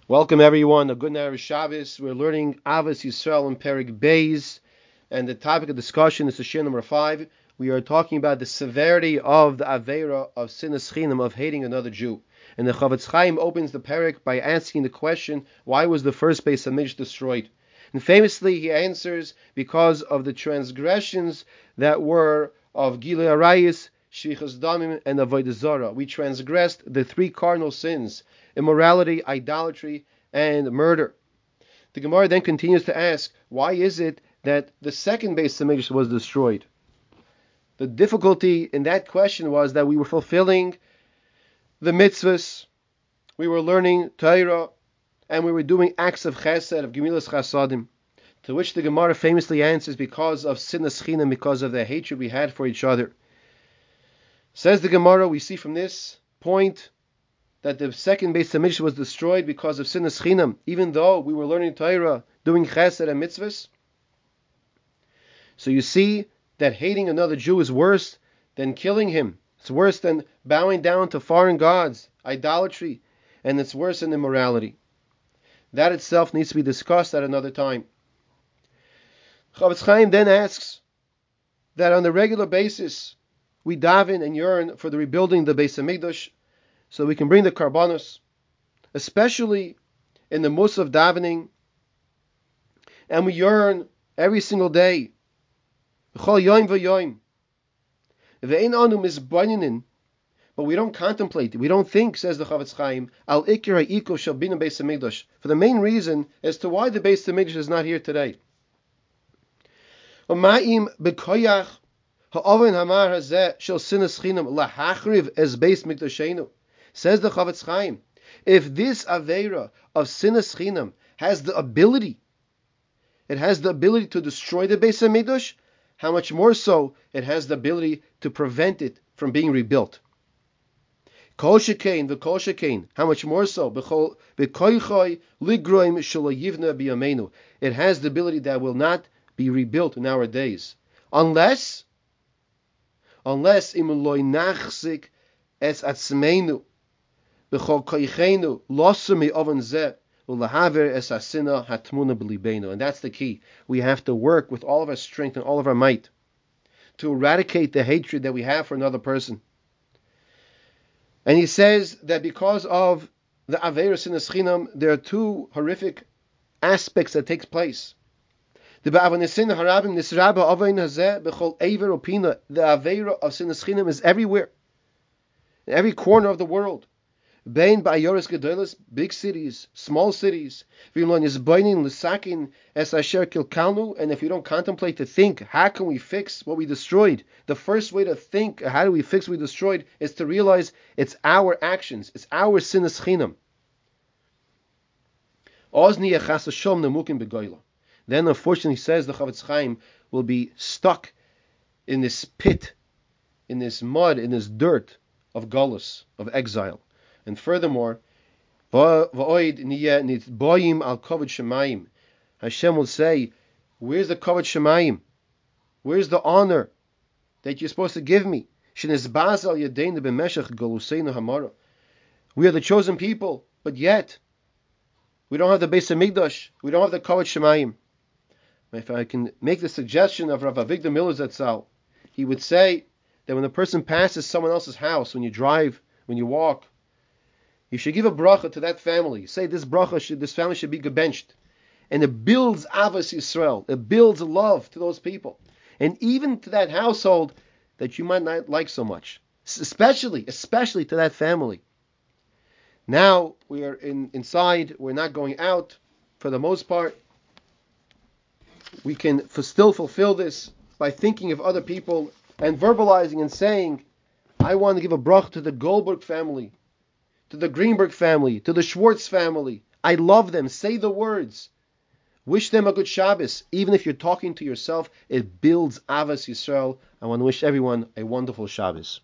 Welcome everyone. A good night of Shabbos. We're learning Avos Yisrael and Perik Beis, and the topic of discussion is Shir number 5. We are talking about the severity of the Aveira of Sinas Chinam, of hating another Jew. And the Chavetz Chaim opens the Perik by asking the question, why was the first Beis Hamikdash destroyed? And famously he answers, because of the transgressions that were of Gilui Arayis, Shvichas Damim, and Avodah Zarah. We transgressed the three cardinal sins: immorality, idolatry, and murder. The Gemara then continues to ask, why is it that the second Beis Hamikdash was destroyed? The difficulty in that question was that we were fulfilling the mitzvahs, we were learning Torah, and we were doing acts of chesed, of gemilas chasadim, to which the Gemara famously answers, because of sinas chinam, because of the hatred we had for each other. Says the Gemara, we see from this point that the second Beis Hamikdash was destroyed because of sinas chinam, even though we were learning Torah, doing chesed and mitzvahs. So you see that hating another Jew is worse than killing him. It's worse than bowing down to foreign gods, idolatry, and it's worse than immorality. That itself needs to be discussed at another time. Chavetz Chaim then asks that on a regular basis we daven and yearn for the rebuilding of the Beis Hamikdash, so we can bring the karbanos, especially in the Musaf davening, and we yearn every single day, b'chol yom v'yom, ve'ein anu mizbaninin, but we don't contemplate, we don't think, says the Chavetz Chaim, al ikir ha'iko shel bina Beis Hamikdash, for the main reason as to why the Beis Hamikdash is not here today. Ma'im b'koyach ha'oven hamar hazeh shel sinas chinam lahachriv es Beis Mikdashenu. Says the Chavetz Chaim, if this Aveira of sinas chinam has the ability, it has the ability to destroy the Beis Hamikdash, how much more so it has the ability to prevent it from being rebuilt. Kol shekain v'kol shekain, how much more so, b'koychoi ligroim shelo yivna b'yameinu, it has the ability that will not be rebuilt in our days, unless im lo nachzik es atzmeinu b'chol koycheinu losu me'oven zeh u'lahaver es asina hatmuna b'libeinu. And that's the key. We have to work with all of our strength and all of our might to eradicate the hatred that we have for another person. And he says that because of the Aveira Sinas Chinam, there are two horrific aspects that takes place. The Aveira of Sinas Chinam is everywhere, in every corner of the world. Big cities, small cities. And if we don't contemplate to think, how can we fix what we destroyed? The first way to think, how do we fix what we destroyed, is to realize it's our actions, it's our sinas chinam. Then unfortunately, says the Chavetz Chaim, will be stuck in this pit, in this mud, in this dirt of galus, of exile. And furthermore, Hashem will say, where's the kavod shemayim? Where's the honor that you're supposed to give me? We are the chosen people, but yet we don't have the Beis Hamikdash, we don't have the kavod shemayim. If I can make the suggestion of Rav Avigdor Miller Zatzal, he would say that when a person passes someone else's house, when you drive, when you walk, you should give a bracha to that family. Say this family should be gebenched. And it builds Avos Yisrael. It builds love to those people. And even to that household that you might not like so much. Especially to that family. Now we are inside. We're not going out for the most part. We can still fulfill this by thinking of other people and verbalizing and saying, I want to give a bracha to the Goldberg family, to the Greenberg family, to the Schwartz family. I love them. Say the words. Wish them a good Shabbos. Even if you're talking to yourself, it builds Avos Yisrael. I want to wish everyone a wonderful Shabbos.